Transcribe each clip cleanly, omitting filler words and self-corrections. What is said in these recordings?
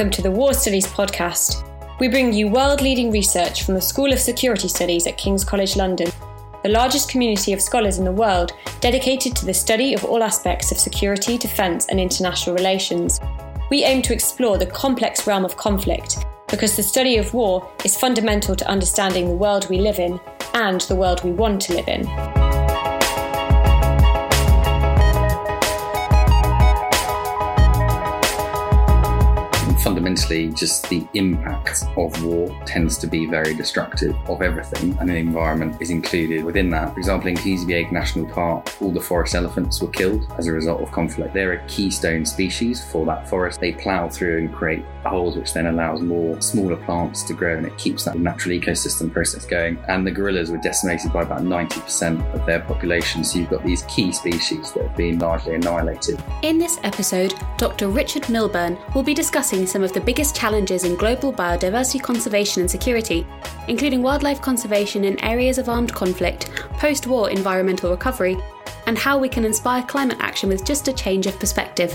Welcome to the War Studies podcast. We bring you world-leading research from the School of Security Studies at King's College London, the largest community of scholars in the world dedicated to the study of all aspects of security, defence and international relations. We aim to explore the complex realm of conflict because the study of war is fundamental to understanding the world we live in and the world we want to live in. Fundamentally, just the impact of war tends to be very destructive of everything, and the environment is included within that. For example, in Keasabeagh National Park, all the forest elephants were killed as a result of conflict. They're a keystone species for that forest. They plough through and create holes, which then allows more smaller plants to grow, and it keeps that natural ecosystem process going. And the gorillas were decimated by about 90% of their population, so you've got these key species that have been largely annihilated. In this episode, Dr. Richard Milburn will be discussing some of the biggest challenges in global biodiversity conservation and security, including wildlife conservation in areas of armed conflict, post-war environmental recovery, and how we can inspire climate action with just a change of perspective.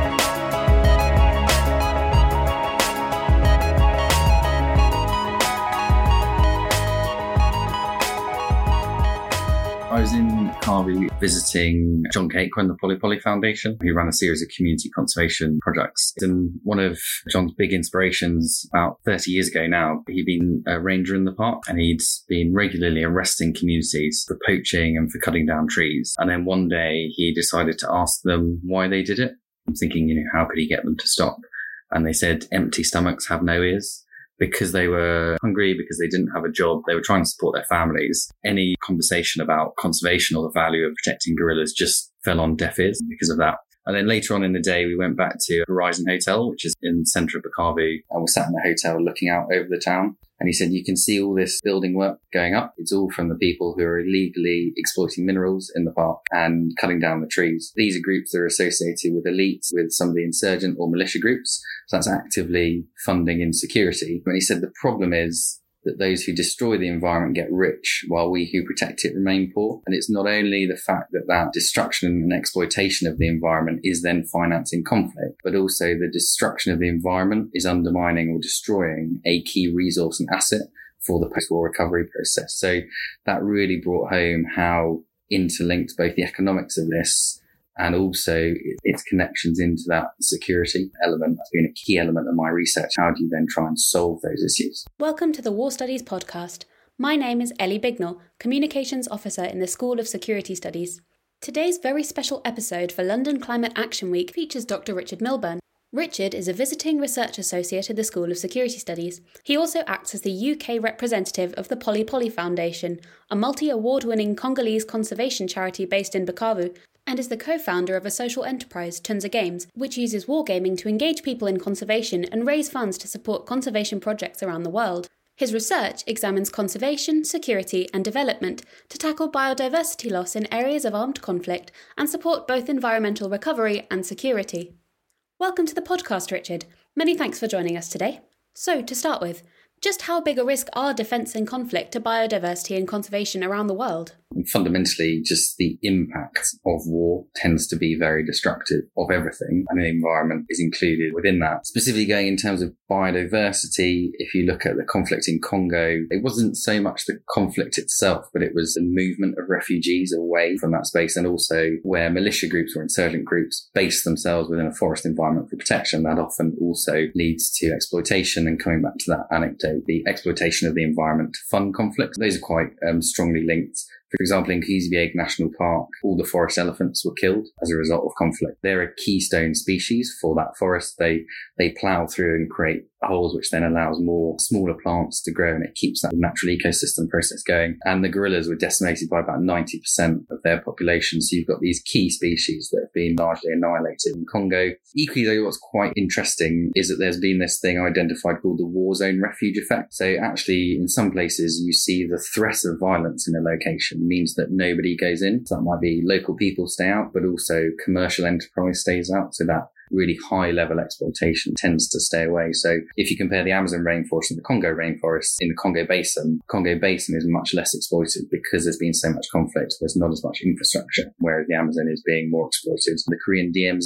I was in Carby visiting John Cake and the Polly Polly Foundation, who ran a series of community conservation projects. And one of John's big inspirations about 30 years ago now, he'd been a ranger in the park and he'd been regularly arresting communities for poaching and for cutting down trees. And then one day he decided to ask them why they did it. I'm thinking, how could he get them to stop? And they said, empty stomachs have no ears. Because they were hungry, because they didn't have a job, they were trying to support their families. Any conversation about conservation or the value of protecting gorillas just fell on deaf ears because of that. And then later on in the day, we went back to Horizon Hotel, which is in the centre of Bukavu, and we sat in the hotel looking out over the town. And he said, you can see all this building work going up. It's all from the people who are illegally exploiting minerals in the park and cutting down the trees. These are groups that are associated with elites, with some of the insurgent or militia groups. So that's actively funding insecurity. And he said the problem is that those who destroy the environment get rich while we who protect it remain poor. And it's not only the fact that that destruction and exploitation of the environment is then financing conflict, but also the destruction of the environment is undermining or destroying a key resource and asset for the post-war recovery process. So that really brought home how interlinked both the economics of this and also its connections into that security element. That's been a key element of my research. How do you then try and solve those issues? Welcome to the War Studies podcast. My name is Ellie Bignell, Communications Officer in the School of Security Studies. Today's very special episode for London Climate Action Week features Dr. Richard Milburn. Richard is a visiting research associate at the School of Security Studies. He also acts as the UK representative of the Polly Polly Foundation, a multi-award-winning Congolese conservation charity based in Bukavu, and is the co-founder of a social enterprise, Tunza Games, which uses wargaming to engage people in conservation and raise funds to support conservation projects around the world. His research examines conservation, security and development to tackle biodiversity loss in areas of armed conflict and support both environmental recovery and security. Welcome to the podcast, Richard. Many thanks for joining us today. So, to start with, just how big a risk are defence and conflict to biodiversity and conservation around the world? Fundamentally, just the impact of war tends to be very destructive of everything, and the environment is included within that. Specifically going in terms of biodiversity, if you look at the conflict in Congo, it wasn't so much the conflict itself, but it was the movement of refugees away from that space, and also where militia groups or insurgent groups base themselves within a forest environment for protection. That often also leads to exploitation, and coming back to that anecdote, the exploitation of the environment to fund conflict. Those are quite strongly linked. For example, in Keasabeagh National Park, all the forest elephants were killed as a result of conflict. They're a keystone species for that forest. They plough through and create holes, which then allows more smaller plants to grow, and it keeps that natural ecosystem process going. And the gorillas were decimated by about 90% of their population. So you've got these key species that have been largely annihilated in Congo. Equally though, what's quite interesting is that there's been this thing identified called the war zone refuge effect. So actually in some places you see the threat of violence in a location means that nobody goes in. So that might be local people stay out, but also commercial enterprise stays out. So that really high level exploitation tends to stay away. So if you compare the Amazon rainforest and the Congo rainforest, in the Congo Basin is much less exploited because there's been so much conflict. There's not as much infrastructure, whereas the Amazon is being more exploited. The Korean DMZ is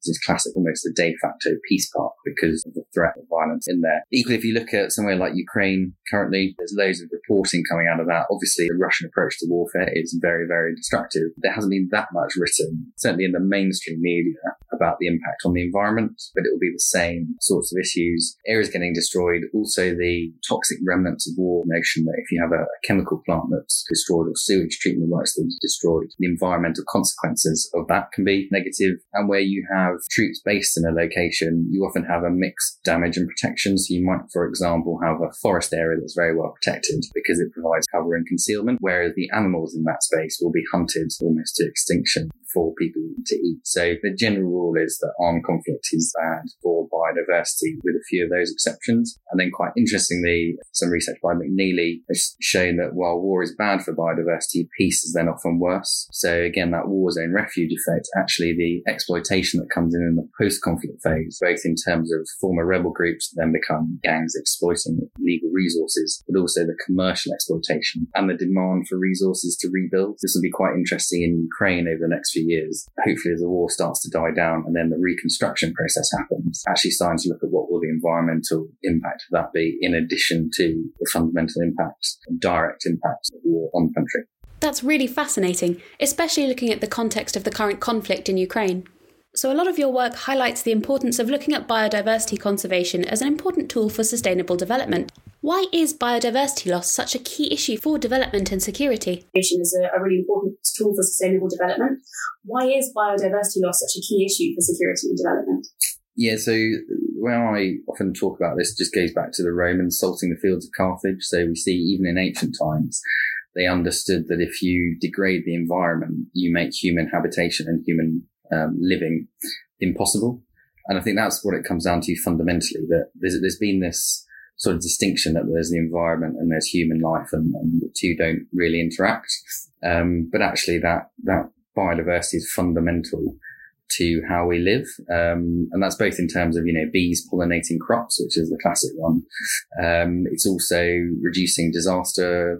is classic, almost a de facto peace park because of the threat of violence in there. Equally, if you look at somewhere like Ukraine currently, there's loads of reporting coming out of that. Obviously, the Russian approach to warfare is very, very destructive. There hasn't been that much written, certainly in the mainstream media, about the impact on the environment, but it will be the same sorts of issues. Areas getting destroyed, also the toxic remnants of war notion that if you have a chemical plant that's destroyed or sewage treatment works that's destroyed, the environmental consequences of that can be negative. And where you have troops based in a location, you often have a mixed damage and protection. So you might, for example, have a forest area that's very well protected because it provides cover and concealment, whereas the animals in that space will be hunted almost to extinction for people to eat. So the general rule is that armed conflict is bad for biodiversity, with a few of those exceptions. And then quite interestingly, some research by McNeely has shown that while war is bad for biodiversity, peace is then often worse. So again, that war zone refuge effect, actually the exploitation that comes in the post-conflict phase, both in terms of former rebel groups that then become gangs exploiting illegal resources, but also the commercial exploitation and the demand for resources to rebuild. This will be quite interesting in Ukraine over the next few years. Hopefully as the war starts to die down and then the reconstruction process happens, actually starting to look at what will the environmental impact of that be in addition to the fundamental impacts and direct impacts of war on the country. That's really fascinating, especially looking at the context of the current conflict in Ukraine. So a lot of your work highlights the importance of looking at biodiversity conservation as an important tool for sustainable development. Why is biodiversity loss such a key issue for development and security? Is a really important tool for sustainable development. Why is biodiversity loss such a key issue for security and development? Yeah, so when I often talk about this, just goes back to the Romans salting the fields of Carthage. So we see even in ancient times, they understood that if you degrade the environment, you make human habitation and human living impossible. And I think that's what it comes down to fundamentally, that there's been this sort of distinction that there's the environment and there's human life, and the two don't really interact. But actually that biodiversity is fundamental to how we live. And that's both in terms of, bees pollinating crops, which is the classic one. It's also reducing disaster,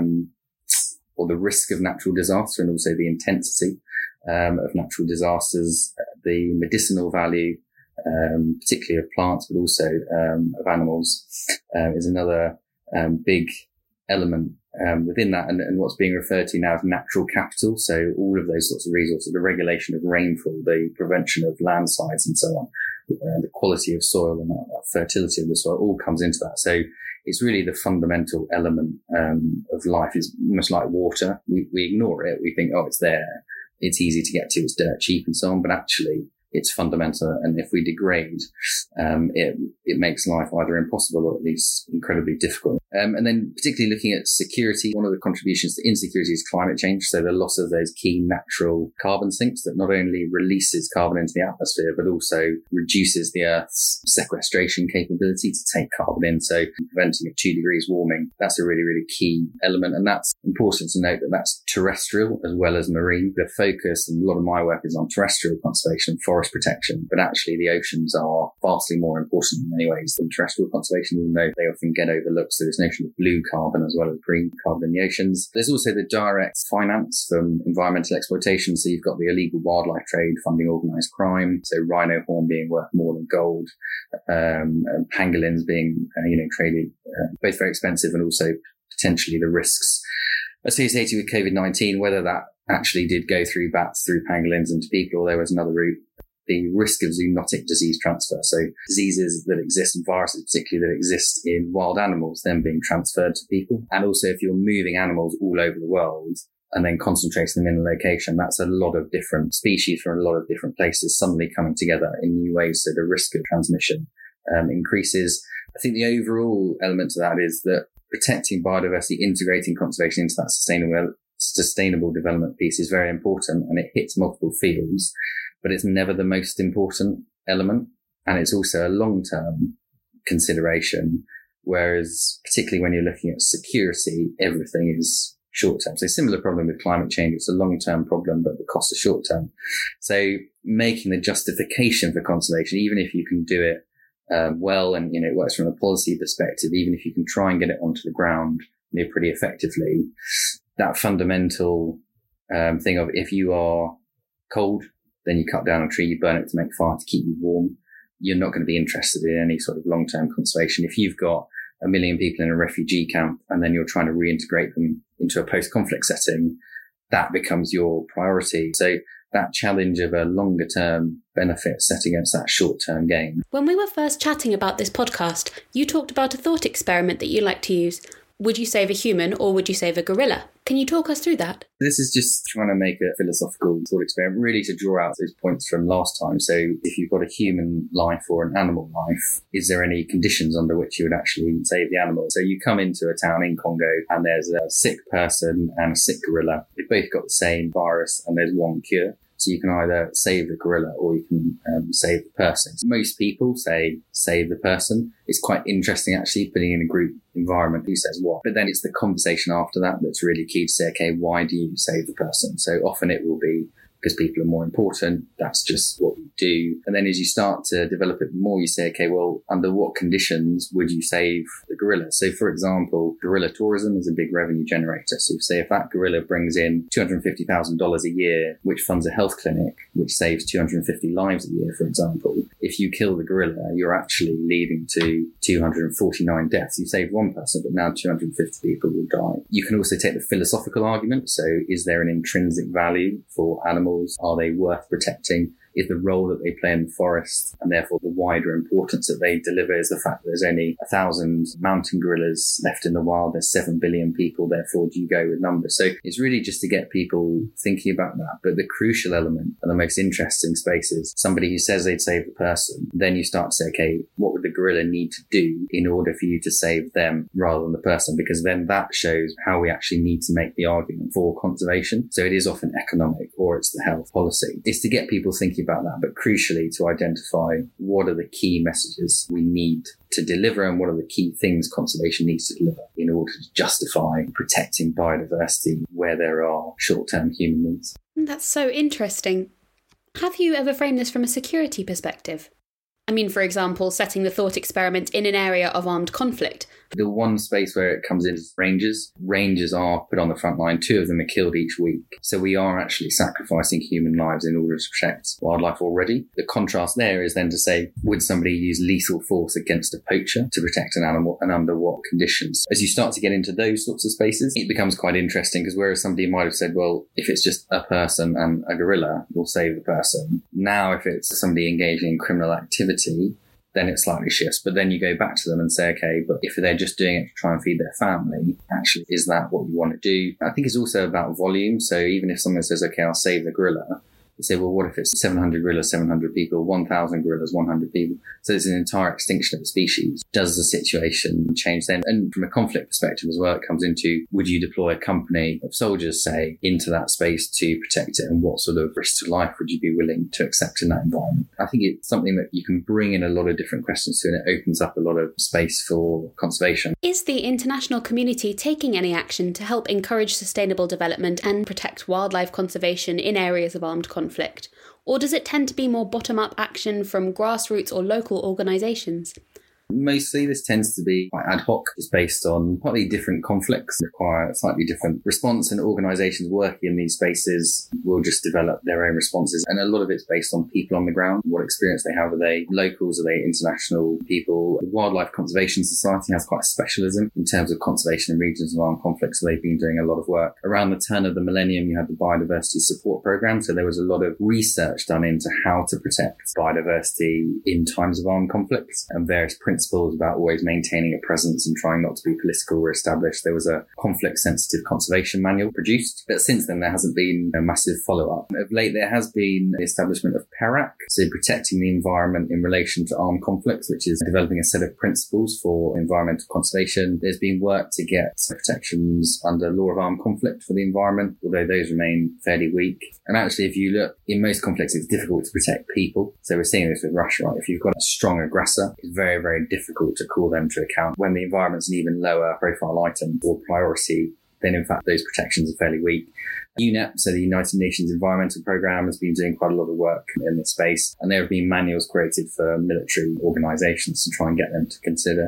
or the risk of natural disaster, and also the intensity of natural disasters, the medicinal value, particularly of plants, but also of animals, is another big element within that, and what's being referred to now as natural capital. So all of those sorts of resources, the regulation of rainfall, the prevention of landslides and so on, the quality of soil and that fertility of the soil all comes into that. So it's really the fundamental element of life. Is almost like water. We ignore it. We think, oh, it's there. It's easy to get to. It's dirt cheap and so on. But actually, it's fundamental. And if we degrade, it makes life either impossible or at least incredibly difficult. And then particularly looking at security, one of the contributions to insecurity is climate change. So the loss of those key natural carbon sinks that not only releases carbon into the atmosphere, but also reduces the Earth's sequestration capability to take carbon in. So preventing a 2 degrees warming, that's a really, really key element. And that's important to note that that's terrestrial as well as marine. The focus, and a lot of my work is on terrestrial conservation, forest protection, but actually the oceans are vastly more important in many ways than terrestrial conservation, even though they often get overlooked. So this notion of blue carbon as well as green carbon in the oceans. There's also the direct finance from environmental exploitation. So you've got the illegal wildlife trade funding organised crime. So rhino horn being worth more than gold, and pangolins being traded, both very expensive, and also potentially the risks associated with COVID-19, whether that actually did go through bats, through pangolins into people, or there was another route. The risk of zoonotic disease transfer. So diseases that exist, and viruses particularly that exist in wild animals, then being transferred to people. And also if you're moving animals all over the world and then concentrating them in a location, that's a lot of different species from a lot of different places suddenly coming together in new ways. So the risk of transmission increases. I think the overall element to that is that protecting biodiversity, integrating conservation into that sustainable development piece is very important, and it hits multiple fields. But it's never the most important element. And it's also a long-term consideration, whereas particularly when you're looking at security, everything is short-term. So similar problem with climate change. It's a long-term problem, but the cost is short-term. So making the justification for conservation, even if you can do it well, and it works from a policy perspective, even if you can try and get it onto the ground pretty effectively, that fundamental thing of if you are cold, then you cut down a tree, you burn it to make fire to keep you warm. You're not going to be interested in any sort of long-term conservation. If you've got 1 million people in a refugee camp and then you're trying to reintegrate them into a post-conflict setting, that becomes your priority. So that challenge of a longer term benefit set against that short term gain. When we were first chatting about this podcast, you talked about a thought experiment that you like to use. Would you save a human or would you save a gorilla? Can you talk us through that? This is just trying to make a philosophical thought experiment, really to draw out those points from last time. So if you've got a human life or an animal life, is there any conditions under which you would actually save the animal? So you come into a town in Congo and there's a sick person and a sick gorilla. They've both got the same virus and there's one cure. So you can either save the gorilla or you can save the person. So most people say save the person. It's quite interesting actually putting in a group environment who says what. But then it's the conversation after that that's really key to say, okay, why do you save the person? So often it will be because people are more important. That's just what we do. And then as you start to develop it more, you say, okay, well, under what conditions would you save the gorilla? So for example, gorilla tourism is a big revenue generator. So say if that gorilla brings in $250,000 a year, which funds a health clinic, which saves 250 lives a year, for example, if you kill the gorilla, you're actually leading to 249 deaths. You saved one person, but now 250 people will die. You can also take the philosophical argument. So is there an intrinsic value for animals? Are they worth protecting? Is the role that they play in the forest and therefore the wider importance that they deliver is the fact that there's only 1,000 mountain gorillas left in the wild. There's 7 billion people. Therefore, do you go with numbers? So it's really just to get people thinking about that. But the crucial element and the most interesting space is somebody who says they'd save the person. Then you start to say, okay, what would the gorilla need to do in order for you to save them rather than the person? Because then that shows how we actually need to make the argument for conservation. So it is often economic or it's the health policy. It's to get people thinking about that, but crucially to identify what are the key messages we need to deliver and what are the key things conservation needs to deliver in order to justify protecting biodiversity where there are short-term human needs. That's so interesting. Have you ever framed this from a security perspective? I mean, for example, setting the thought experiment in an area of armed conflict. The one space where it comes in is rangers. Rangers are put on the front line. 2 of them are killed each week. So we are actually sacrificing human lives in order to protect wildlife already. The contrast there is then to say, would somebody use lethal force against a poacher to protect an animal and under what conditions? As you start to get into those sorts of spaces, it becomes quite interesting because whereas somebody might have said, well, if it's just a person and a gorilla, we'll save the person. Now, if it's somebody engaging in criminal activity, then it slightly shifts. But then you go back to them and say, okay, but if they're just doing it to try and feed their family, actually, is that what you want to do? I think it's also about volume. So even if someone says, okay, I'll save the gorilla, you say, well, what if it's 700 gorillas, 700 people, 1,000 gorillas, 100 people? So it's an entire extinction of a species. Does the situation change then? And from a conflict perspective as well, it comes into, would you deploy a company of soldiers, say, into that space to protect it? And what sort of risk to life would you be willing to accept in that environment? I think it's something that you can bring in a lot of different questions to, and it opens up a lot of space for conservation. Is the international community taking any action to help encourage sustainable development and protect wildlife conservation in areas of armed conflict? Or does it tend to be more bottom-up action from grassroots or local organisations? Mostly this tends to be quite ad hoc. It's based on partly different conflicts, require a slightly different response, and organisations working in these spaces will just develop their own responses. And a lot of it's based on people on the ground, what experience they have. Are they locals? Are they international people? The Wildlife Conservation Society has quite a specialism in terms of conservation in regions of armed conflict, so they've been doing a lot of work. Around the turn of the millennium, you had the Biodiversity Support Programme, so there was a lot of research done into how to protect biodiversity in times of armed conflicts, and various principles about always maintaining a presence and trying not to be political were established. There was a conflict-sensitive conservation manual produced, but since then there hasn't been a massive follow-up. Of late, there has been the establishment of PERAC, so protecting the environment in relation to armed conflicts, which is developing a set of principles for environmental conservation. There's been work to get protections under law of armed conflict for the environment, although those remain fairly weak. And actually, if you look, in most conflicts, it's difficult to protect people. So we're seeing this with Russia, right? If you've got a strong aggressor, it's very, very difficult to call them to account. When the environment's an even lower profile item or priority, then in fact those protections are fairly weak. UNEP, so the United Nations Environmental Programme, has been doing quite a lot of work in this space, and there have been manuals created for military organisations to try and get them to consider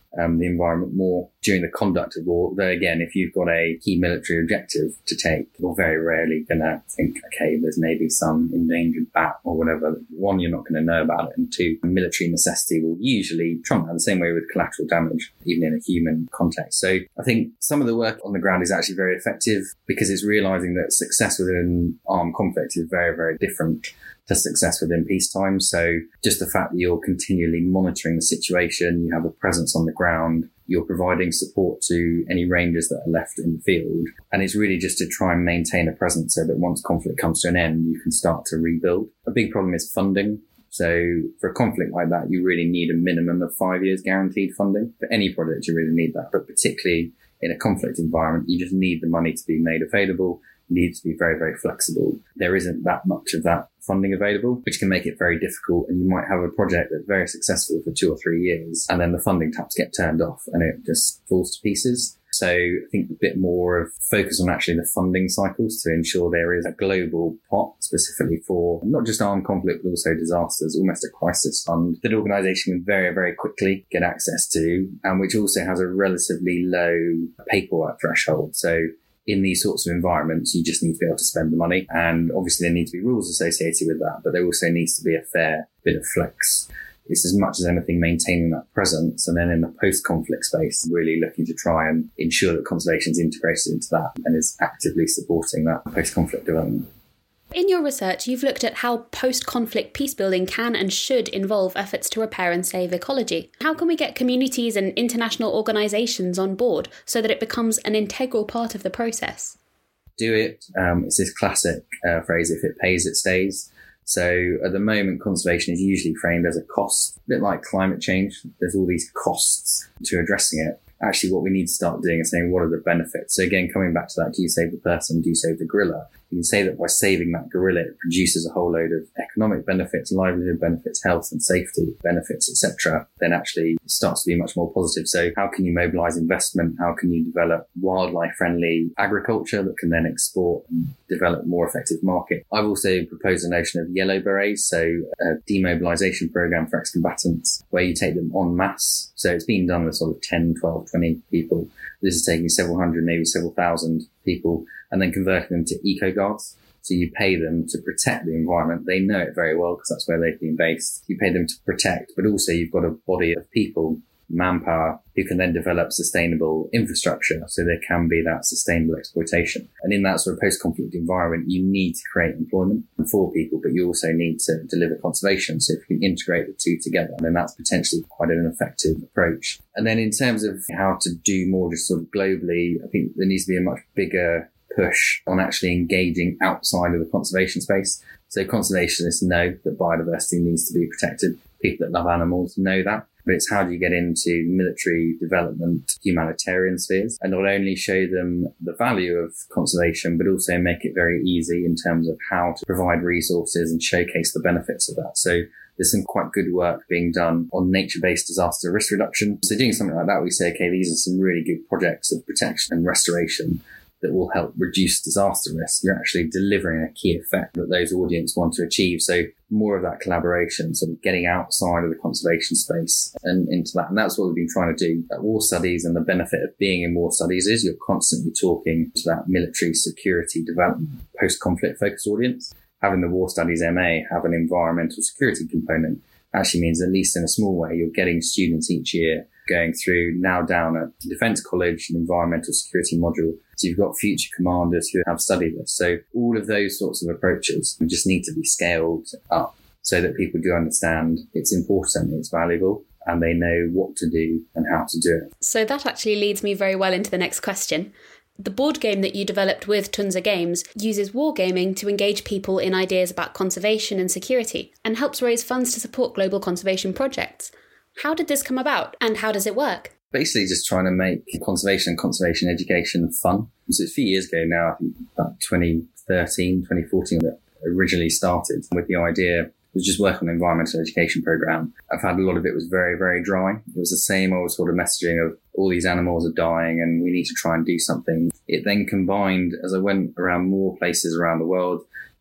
the environment more during the conduct of war. Though again, if you've got a key military objective to take, you're very rarely going to think, okay, there's maybe some endangered bat or whatever. One, you're not going to know about it. And two, military necessity will usually trump that, the same way with collateral damage, even in a human context. So I think some of the work on the ground is actually very effective because it's realizing that success within armed conflict is very, very different to success within peacetime. So just the fact that you're continually monitoring the situation, you have a presence on the ground, you're providing support to any rangers that are left in the field. And it's really just to try and maintain a presence so that once conflict comes to an end, you can start to rebuild. A big problem is funding. So for a conflict like that, you really need a minimum of 5 years guaranteed funding. For any project, you really need that. But particularly in a conflict environment, you just need the money to be made available. Needs to be very, very flexible. There isn't that much of that funding available, which can make it very difficult. And you might have a project that's very successful for 2 or 3 years, and then the funding taps get turned off and it just falls to pieces. So I think a bit more of focus on actually the funding cycles to ensure there is a global pot specifically for not just armed conflict, but also disasters, almost a crisis fund that organisation can very, very quickly get access to, and which also has a relatively low paperwork threshold. So in these sorts of environments, you just need to be able to spend the money. And obviously there need to be rules associated with that, but there also needs to be a fair bit of flex. It's as much as anything maintaining that presence. And then in the post-conflict space, really looking to try and ensure that conservation is integrated into that and is actively supporting that post-conflict development. In your research, you've looked at how post-conflict peacebuilding can and should involve efforts to repair and save ecology. How can we get communities and international organisations on board so that it becomes an integral part of the process? Do it. It's this classic phrase, if it pays, it stays. So at the moment, conservation is usually framed as a cost, a bit like climate change. There's all these costs to addressing it. Actually, what we need to start doing is saying, what are the benefits? So again, coming back to that, do you save the person? Do you save the gorilla? You can say that by saving that gorilla, it produces a whole load of economic benefits, livelihood benefits, health and safety benefits, etc. Then actually it starts to be much more positive. So how can you mobilize investment? How can you develop wildlife-friendly agriculture that can then export and develop more effective market? I've also proposed a notion of yellow berets, so a demobilization program for ex-combatants where you take them en masse. So it's been done with sort of 10, 12, 20 people. This is taking several hundred, maybe several thousand people, and then converting them to eco-guards. So you pay them to protect the environment. They know it very well because that's where they've been based. You pay them to protect, but also you've got a body of people, manpower, who can then develop sustainable infrastructure so there can be that sustainable exploitation. And in that sort of post-conflict environment, you need to create employment for people, but you also need to deliver conservation. So if you can integrate the two together, then that's potentially quite an effective approach. And then in terms of how to do more just sort of globally, I think there needs to be a much bigger push on actually engaging outside of the conservation space. So conservationists know that biodiversity needs to be protected. People that love animals know that. But it's how do you get into military development, humanitarian spheres, and not only show them the value of conservation, but also make it very easy in terms of how to provide resources and showcase the benefits of that. So there's some quite good work being done on nature-based disaster risk reduction. So doing something like that, we say, okay, these are some really good projects of protection and restoration that will help reduce disaster risk. You're actually delivering a key effect that those audience want to achieve. So more of that collaboration, sort of getting outside of the conservation space and into that. And that's what we've been trying to do at war studies. And the benefit of being in war studies is you're constantly talking to that military security development, post-conflict focused audience. Having the war studies MA have an environmental security component actually means, at least in a small way, you're getting students each year going through, now down at Defence College, an environmental security module. So you've got future commanders who have studied this. So all of those sorts of approaches just need to be scaled up so that people do understand it's important, it's valuable, and they know what to do and how to do it. So that actually leads me very well into the next question. The board game that you developed with Tunza Games uses wargaming to engage people in ideas about conservation and security and helps raise funds to support global conservation projects. How did this come about and how does it work? Basically just trying to make conservation and conservation education fun. So it's a few years ago now, I think about 2013, 2014, that originally started with the idea was just work on an environmental education program. I've had a lot of it was very, very dry. It was the same old sort of messaging of all these animals are dying and we need to try and do something. It then combined, as I went around more places around the world,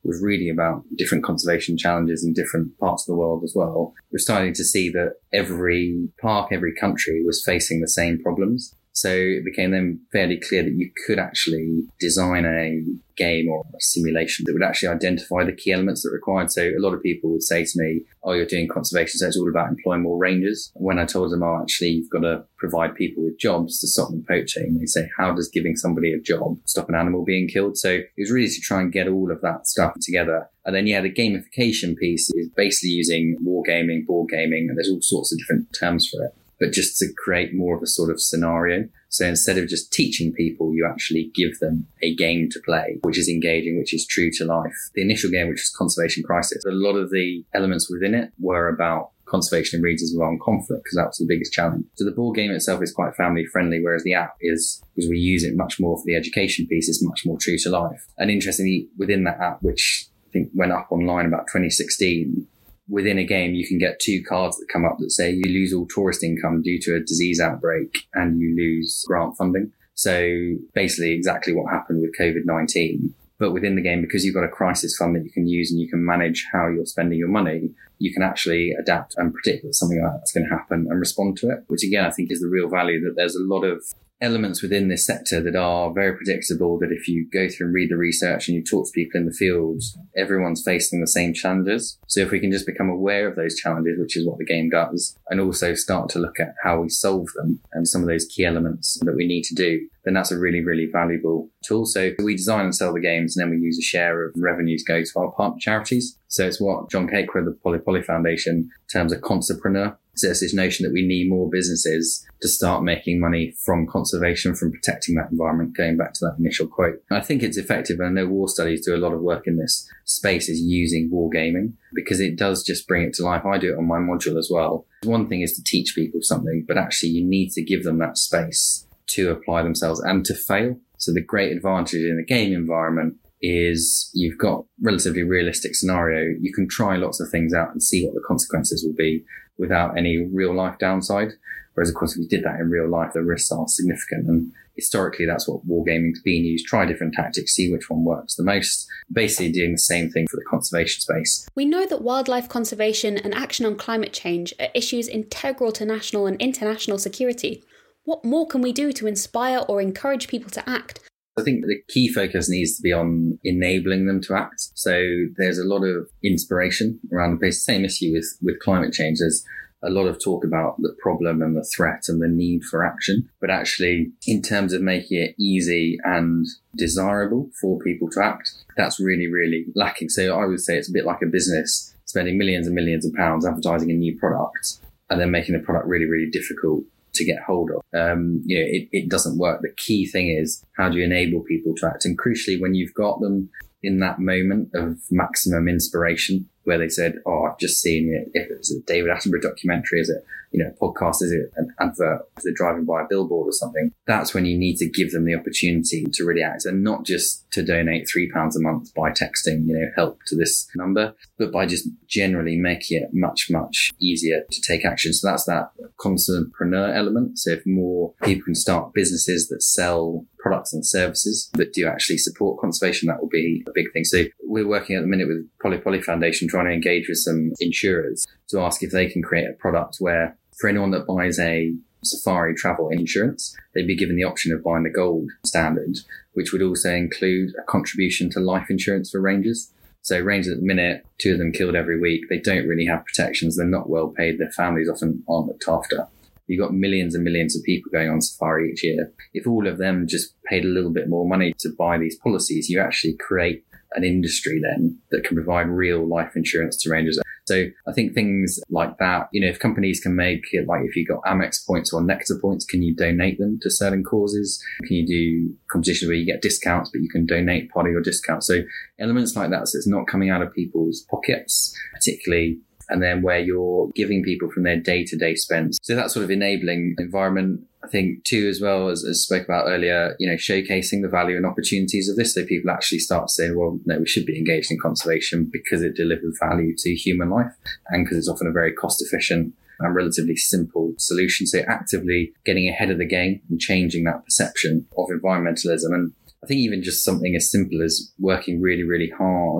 was really about different conservation challenges in different parts of the world as well. We're starting to see that every park, every country was facing the same problems. So it became then fairly clear that you could actually design a game or a simulation that would actually identify the key elements that are required. So a lot of people would say to me, oh, you're doing conservation, so it's all about employing more rangers. When I told them, oh, actually, you've got to provide people with jobs to stop them poaching, they say, how does giving somebody a job stop an animal being killed? So it was really to try and get all of that stuff together. And then, the gamification piece is basically using wargaming, board gaming, and there's all sorts of different terms for it, but just to create more of a sort of scenario. So instead of just teaching people, you actually give them a game to play, which is engaging, which is true to life. The initial game, which was Conservation Crisis, a lot of the elements within it were about conservation in regions of armed conflict, because that was the biggest challenge. So the board game itself is quite family friendly, whereas the app is, because we use it much more for the education piece, is much more true to life. And interestingly, within that app, which I think went up online about 2016, within a game, you can get 2 cards that come up that say you lose all tourist income due to a disease outbreak and you lose grant funding. So basically exactly what happened with COVID-19. But within the game, because you've got a crisis fund that you can use and you can manage how you're spending your money, you can actually adapt and predict that something like that's going to happen and respond to it, which again, I think is the real value, that there's a lot of elements within this sector that are very predictable, that if you go through and read the research and you talk to people in the field, everyone's facing the same challenges. So if we can just become aware of those challenges, which is what the game does, and also start to look at how we solve them and some of those key elements that we need to do, then that's a really, really valuable tool. So we design and sell the games, and then we use a share of revenues go to our partner charities. So it's what John Cakewell, the Polly Polly Foundation, terms a conserpreneur. So it's this notion that we need more businesses to start making money from conservation, from protecting that environment, going back to that initial quote. And I think it's effective, and I know war studies do a lot of work in this space, is using wargaming, because it does just bring it to life. I do it on my module as well. One thing is to teach people something, but actually you need to give them that space to apply themselves and to fail. So the great advantage in a game environment is you've got relatively realistic scenario. You can try lots of things out and see what the consequences will be without any real life downside. Whereas, of course, if you did that in real life, the risks are significant. And historically, that's what wargaming's been used. Try different tactics, see which one works the most. Basically doing the same thing for the conservation space. We know that wildlife conservation and action on climate change are issues integral to national and international security. What more can we do to inspire or encourage people to act? I think the key focus needs to be on enabling them to act. So there's a lot of inspiration around the place. Same issue with climate change. There's a lot of talk about the problem and the threat and the need for action. But actually, in terms of making it easy and desirable for people to act, that's really, really lacking. So I would say it's a bit like a business spending millions and millions of pounds advertising a new product and then making the product really, really difficult to get hold of. It doesn't work. The key thing is, how do you enable people to act? And crucially, when you've got them in that moment of maximum inspiration, where they said, oh, I've just seen it. If it's a David Attenborough documentary, is it, a podcast? Is it an advert? Is it driving by a billboard or something? That's when you need to give them the opportunity to really act, and not just to donate £3 a month by texting, help to this number, but by just generally making it much, much easier to take action. So that's that conservapreneur element. So if more people can start businesses that sell products and services that do actually support conservation, that will be a big thing. So we're working at the minute with Polly Polly Foundation, trying to engage with some insurers to ask if they can create a product where, for anyone that buys a safari travel insurance, they'd be given the option of buying the gold standard, which would also include a contribution to life insurance for rangers. So rangers at the minute, 2 of them killed every week. They don't really have protections. They're not well paid. Their families often aren't looked after. You've got millions and millions of people going on safari each year. If all of them just paid a little bit more money to buy these policies, you actually create an industry then that can provide real life insurance to rangers. So I think things like that, if companies can make it, like if you've got Amex points or Nectar points, can you donate them to certain causes? Can you do competitions where you get discounts, but you can donate part of your discount? So elements like that, so it's not coming out of people's pockets, particularly, and then where you're giving people from their day-to-day spend. So that sort of enabling environment, I think, too, as well, as spoke about earlier, showcasing the value and opportunities of this, so people actually start saying, well, no, we should be engaged in conservation because it delivers value to human life and because it's often a very cost-efficient and relatively simple solution. So actively getting ahead of the game and changing that perception of environmentalism. And I think even just something as simple as working really, really hard to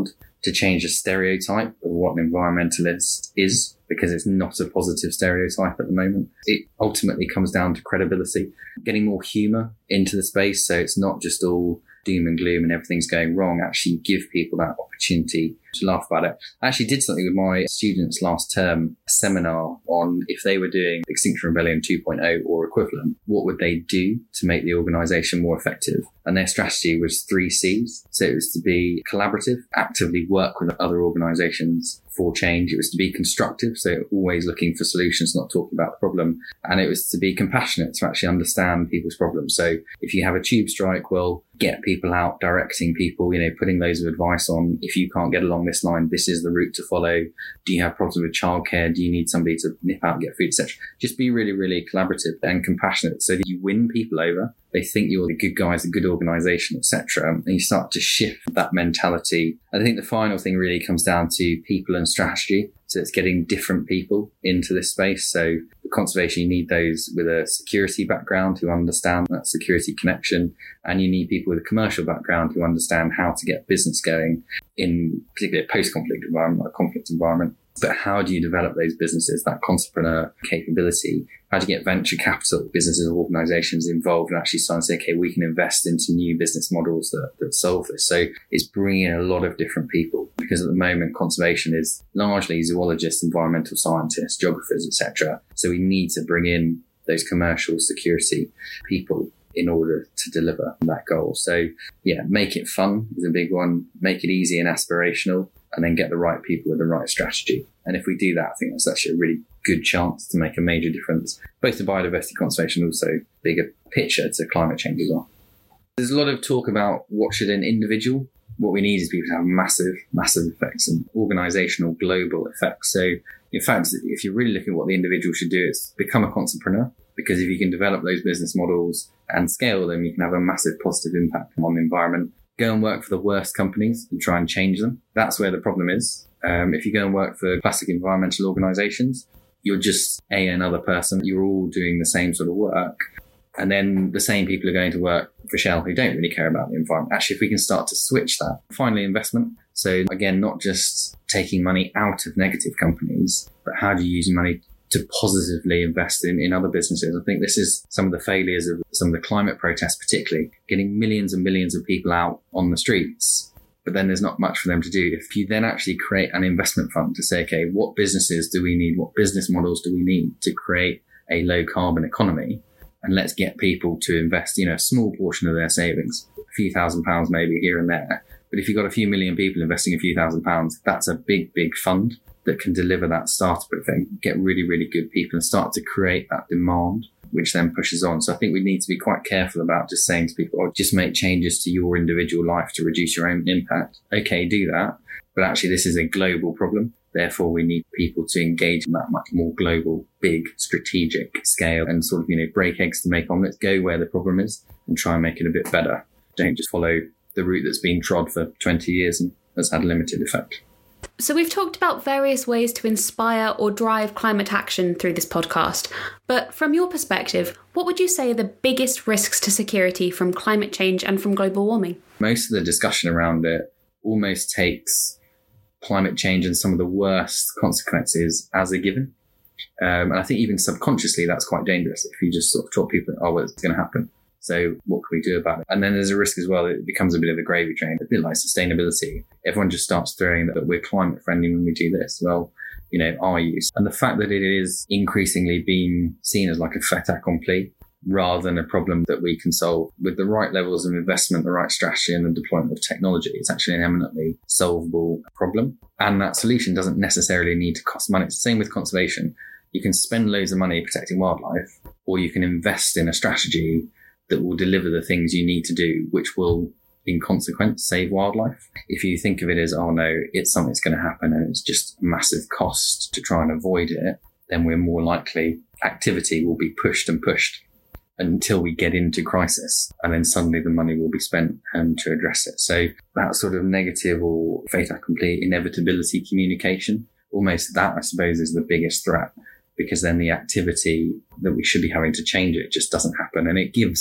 to change the stereotype of what an environmentalist is, because it's not a positive stereotype at the moment. It ultimately comes down to credibility, getting more humour into the space. So it's not just all doom and gloom and everything's going wrong. Actually give people that opportunity to laugh about it. I actually did something with my students last term, a seminar on if they were doing Extinction Rebellion 2.0 or equivalent, what would they do to make the organisation more effective? And their strategy was 3 C's. So it was to be collaborative, actively work with other organisations for change. It was to be constructive, so always looking for solutions, not talking about the problem. And it was to be compassionate, to actually understand people's problems. So if you have a tube strike, well, get people out, directing people, putting loads of advice on, if you can't get along this line, this is the route to follow. Do you have problems with childcare? Do you need somebody to nip out and get food, etc.? Just be really, really collaborative and compassionate so that you win people over. They think you're the good guys, the good organisation, etc. And you start to shift that mentality. I think the final thing really comes down to people and strategy. So it's getting different people into this space. So for conservation, you need those with a security background who understand that security connection. And you need people with a commercial background who understand how to get business going in particularly a post-conflict environment, like a conflict environment. But how do you develop those businesses, that entrepreneur capability? How do you get venture capital, businesses or organizations involved and actually start to say, okay, we can invest into new business models that solve this? So it's bringing in a lot of different people, because at the moment, conservation is largely zoologists, environmental scientists, geographers, etc. So we need to bring in those commercial security people in order to deliver that goal. So yeah, make it fun is a big one. Make it easy and aspirational, and then get the right people with the right strategy. And if we do that, I think that's actually a really good chance to make a major difference, both to biodiversity conservation and also bigger picture to climate change as well. There's a lot of talk about what should an individual, what we need is people to have massive, massive effects and organizational global effects. So in fact, if you're really looking at what the individual should do, it's become a entrepreneur, because if you can develop those business models and scale them, you can have a massive positive impact on the environment. Go and work for the worst companies and try and change them. That's where the problem is. If you go and work for classic environmental organizations, you're just another person. You're all doing the same sort of work. And then the same people are going to work for Shell who don't really care about the environment. Actually, if we can start to switch that. Finally, investment. So again, not just taking money out of negative companies, but how do you use money to positively invest in other businesses? I think this is some of the failures of some of the climate protests, particularly getting millions and millions of people out on the streets, but then there's not much for them to do. If you then actually create an investment fund to say, okay, what businesses do we need? What business models do we need to create a low carbon economy? And let's get people to invest, a small portion of their savings, a few £1,000s maybe here and there. But if you've got a few million people investing a few £1,000s, that's a big, big fund that can deliver that startup thing, get really, really good people and start to create that demand, which then pushes on. So I think we need to be quite careful about just saying to people, just make changes to your individual life to reduce your own impact. Okay, do that. But actually, this is a global problem. Therefore, we need people to engage in that much more global, big, strategic scale and sort of, break eggs to make omelets, go where the problem is and try and make it a bit better. Don't just follow the route that's been trod for 20 years and has had limited effect. So we've talked about various ways to inspire or drive climate action through this podcast. But from your perspective, what would you say are the biggest risks to security from climate change and from global warming? Most of the discussion around it almost takes climate change and some of the worst consequences as a given. And I think even subconsciously, that's quite dangerous if you just sort of talk people, well, it's going to happen. So what can we do about it? And then there's a risk as well that it becomes a bit of a gravy train, a bit like sustainability. Everyone just starts throwing that we're climate friendly when we do this. Well, are you? And the fact that it is increasingly being seen as like a fait accompli rather than a problem that we can solve with the right levels of investment, the right strategy and the deployment of technology, it's actually an eminently solvable problem. And that solution doesn't necessarily need to cost money. It's the same with conservation. You can spend loads of money protecting wildlife, or you can invest in a strategy that will deliver the things you need to do, which will, in consequence, save wildlife. If you think of it as, oh no, it's something that's going to happen and it's just a massive cost to try and avoid it, then we're more likely activity will be pushed and pushed until we get into crisis. And then suddenly the money will be spent to address it. So that sort of negative or fait accompli inevitability communication, almost that, I suppose, is the biggest threat. Because then the activity that we should be having to change it just doesn't happen. And it gives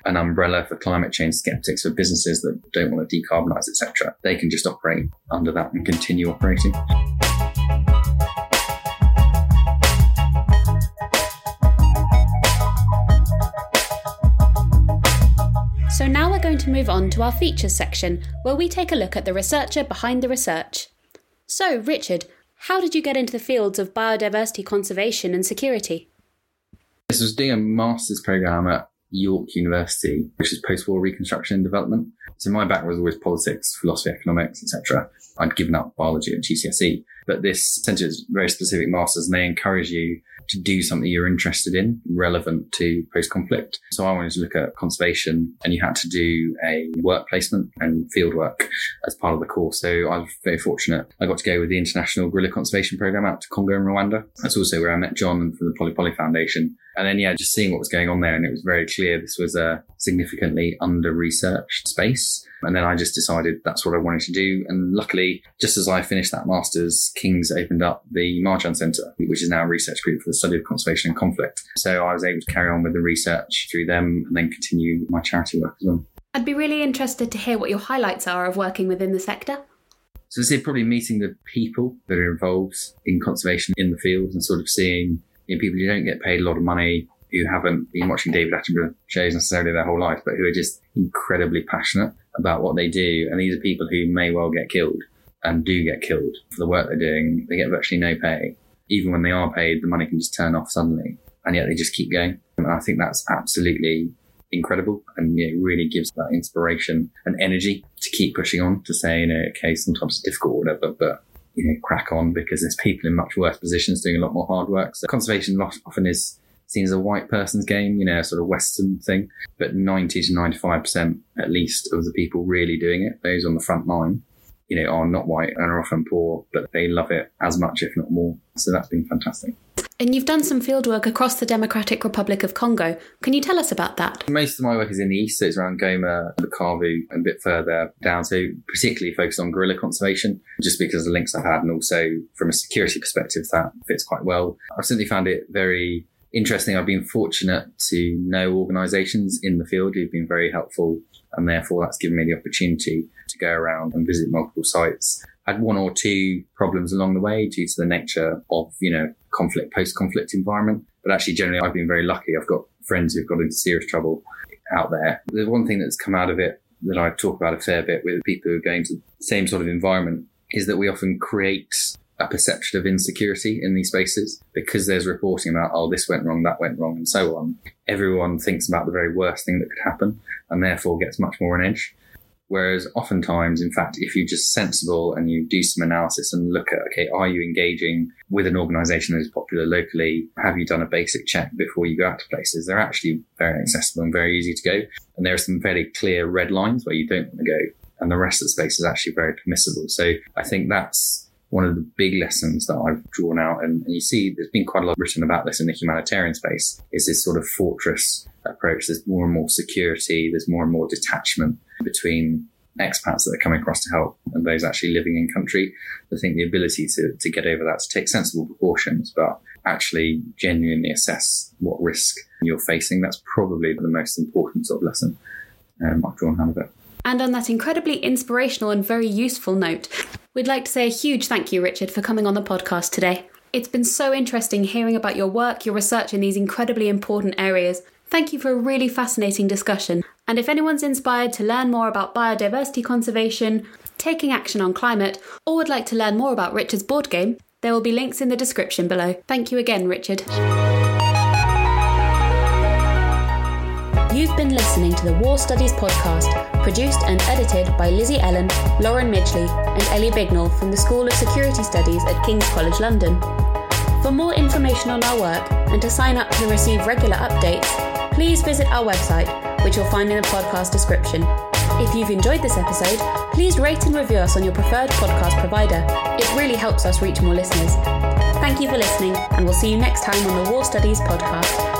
an umbrella for climate change skeptics, for businesses that don't want to decarbonise, etc. They can just operate under that and continue operating. So now we're going to move on to our features section, where we take a look at the researcher behind the research. So, Richard, how did you get into the fields of biodiversity conservation and security? This was doing a master's programme at York University, which is post-war reconstruction and development. So my background was always politics, philosophy, economics, etc. I'd given up biology at GCSE, but this essentially is very specific masters, and they encourage you to do something you're interested in, relevant to post-conflict. So I wanted to look at conservation, and you had to do a work placement and field work as part of the course. So I was very fortunate. I got to go with the International Gorilla Conservation Programme out to Congo and Rwanda. That's also where I met John from the Poly Poly Foundation. And then, just seeing what was going on there, and it was very clear this was a significantly under-researched space. And then I just decided that's what I wanted to do. And luckily, just as I finished that master's, King's opened up the Marjan Centre, which is now a research group for the study of conservation and conflict. So I was able to carry on with the research through them and then continue my charity work as well. I'd be really interested to hear what your highlights are of working within the sector. So I'd say probably meeting the people that are involved in conservation in the field and sort of seeing people who don't get paid a lot of money, who haven't been watching David Attenborough shows necessarily their whole life, but who are just incredibly passionate about what they do. And these are people who may well get killed and do get killed for the work they're doing. They get virtually no pay. Even when they are paid, the money can just turn off suddenly, and yet they just keep going. And I think that's absolutely incredible, and it really gives that inspiration and energy to keep pushing on, to say, okay, sometimes it's difficult or whatever, but crack on, because there's people in much worse positions doing a lot more hard work. So conservation often is seen as a white person's game, a sort of Western thing, but 90 to 95% at least of the people really doing it, those on the front line, are not white and are often poor, but they love it as much, if not more. So that's been fantastic. And you've done some fieldwork across the Democratic Republic of Congo. Can you tell us about that? Most of my work is in the east, so it's around Goma, Bukavu, and a bit further down, so particularly focused on gorilla conservation, just because of the links I've had, and also from a security perspective, that fits quite well. I've certainly found it very interesting. I've been fortunate to know organisations in the field who've been very helpful, and therefore that's given me the opportunity to go around and visit multiple sites. I had one or two problems along the way due to the nature of, conflict, post-conflict environment. But actually, generally, I've been very lucky. I've got friends who've got into serious trouble out there. The one thing that's come out of it that I talk about a fair bit with people who are going to the same sort of environment is that we often create a perception of insecurity in these spaces because there's reporting about, this went wrong, that went wrong, and so on. Everyone thinks about the very worst thing that could happen and therefore gets much more on edge. Whereas oftentimes, in fact, if you're just sensible and you do some analysis and look at, are you engaging with an organisation that is popular locally? Have you done a basic check before you go out to places? They're actually very accessible and very easy to go. And there are some very clear red lines where you don't want to go. And the rest of the space is actually very permissible. So I think that's one of the big lessons that I've drawn out. And you see, there's been quite a lot written about this in the humanitarian space, is this sort of fortress approach. There's more and more security. There's more and more detachment between expats that are coming across to help and those actually living in country. I think the ability to get over that, to take sensible precautions, but actually genuinely assess what risk you're facing, that's probably the most important sort of lesson I've drawn out of it. And on that incredibly inspirational and very useful note, we'd like to say a huge thank you, Richard, for coming on the podcast today. It's been so interesting hearing about your work, your research in these incredibly important areas. Thank you for a really fascinating discussion. And if anyone's inspired to learn more about biodiversity conservation, taking action on climate, or would like to learn more about Richard's board game, there will be links in the description below. Thank you again, Richard. You've been listening to the War Studies podcast, produced and edited by Lizzie Ellen, Lauren Midgley, and Ellie Bignell from the School of Security Studies at King's College London. For more information on our work and to sign up to receive regular updates, please visit our website, which you'll find in the podcast description. If you've enjoyed this episode, please rate and review us on your preferred podcast provider. It really helps us reach more listeners. Thank you for listening, and we'll see you next time on the War Studies podcast.